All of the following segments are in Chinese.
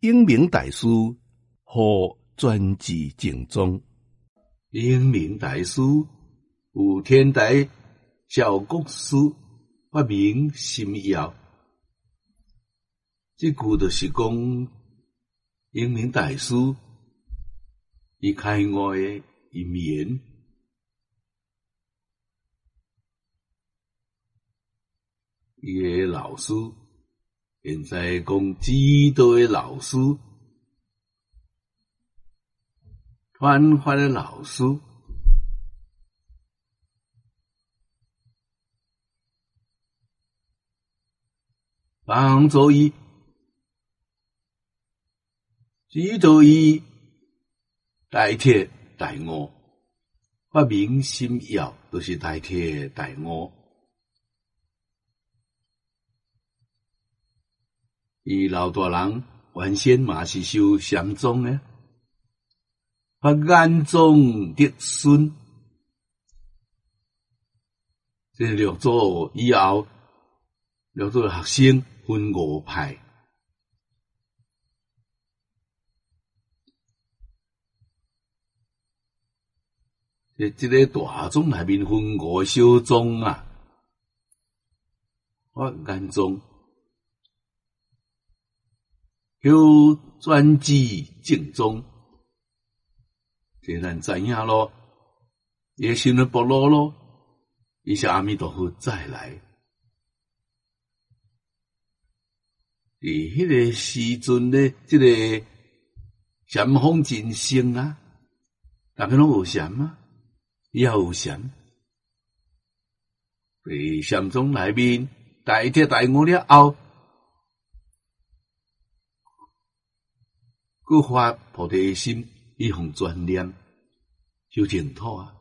英明大师好专制正宗。 英明大师有天台教国师，发明心药。这句就是讲，英明大师伊开悟的因缘。伊个老师，现在讲指导的老师，传法的老师，帮助伊，指导伊代替大悟，发明心药，就是代替大悟。伊老大人原先嘛是修禅宗的，发眼宗得孙，这六祖以后，六祖学生分五派，这个大宗内面分五个小宗啊，发眼宗。有专制正宗，这咱知影咯。也信了部落咯，伊是阿弥陀佛再来。伫迄个时阵咧，这个禅风真盛啊，大家拢有禅啊，也有禅。伫禅宗内面，代替大悟了后。佮发菩提心，以奉专念修净土啊！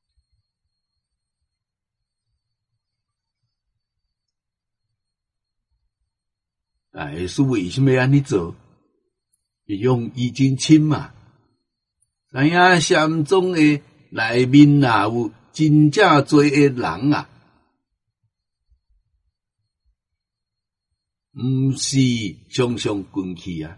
大师为什么要安尼做？是用意真深嘛？知影禅宗的内面啊，有真正多的人啊，毋是常常滚去啊。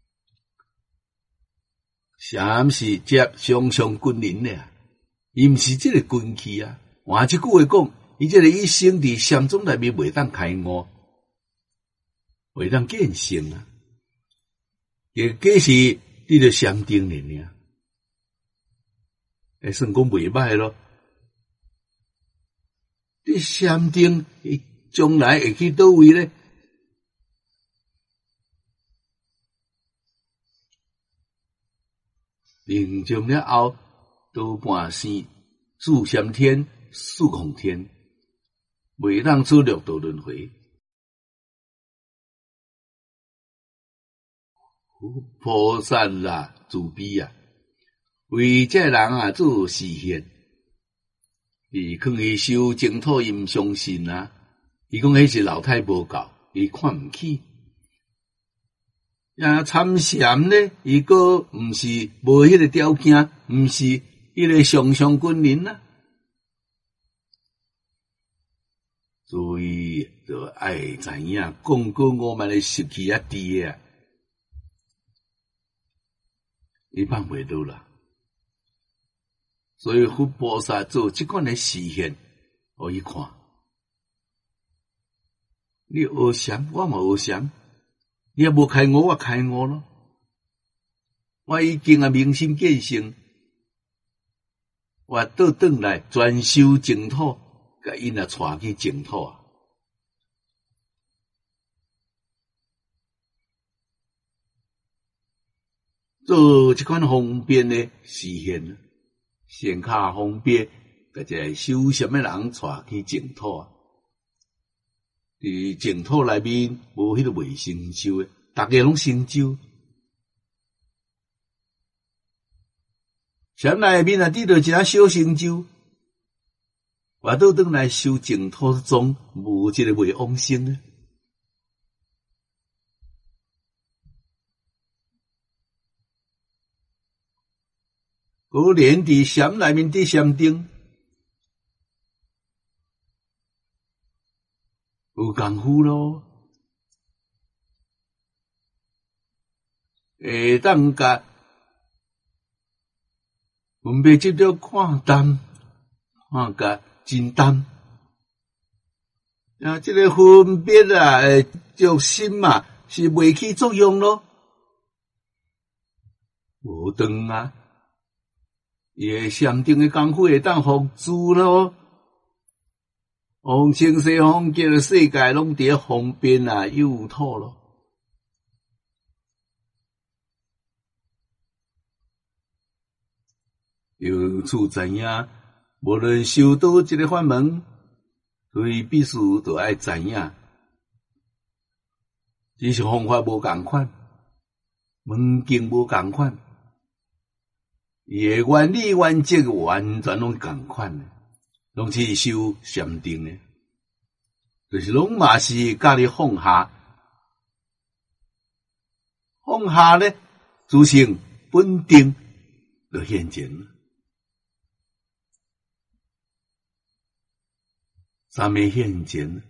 禅是接常常君临的啊，伊毋是即个军气啊。换一句话讲，伊即个一生伫禅宗内面袂当开悟，袂当见性啊。也假是你着禅定尔，会算讲袂歹咯。你禅定，伊将来会去倒位咧？临终了后，多半生四禅天、四空天，袂当出六道轮回。菩萨啦，慈悲啊，为这人啊做示现。伊劝伊修净土，伊毋相信啊。伊讲迄是老太无教，伊看毋起。参禅呢，伊个毋是无迄个条件，毋是迄个常常君临啊，所以就爱知影，讲过我们的失去啊低啊，伊办袂到啦。所以佛菩萨做即款的示现，互伊看。你学禅，我嘛学禅。你也无开悟，我开悟咯。我已经啊明心见性，我倒转来专修净土，甲因啊带去净土啊。做这款方便的实现，显卡方便，甲这个修禅的人带去净土啊。伫净土内面无迄个未成就的，大家拢成就。禅内面啊，你着真小成就，我倒转来修净土中，无一个未往生的。我连伫禅内面伫禅定。有功夫咯， 会当甲分别执着看淡，看甲真淡。啊，这个分别啊，着心嘛，是袂起作用咯。无长啊，伊个禅定的功夫会当付诸咯。方清西方极乐世界拢伫方便啊，有土咯。由此知影，无论修倒一个法门，所以必须都爱知影，只是方法无共款，门径无共款，伊个原理原则完全拢共款，拢是修禅定的，就是拢嘛是教你放下，放下咧，自性本定就现前。三昧现前，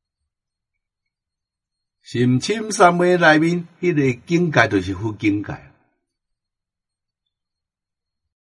心深三昧内面，迄个境界就是佛境界。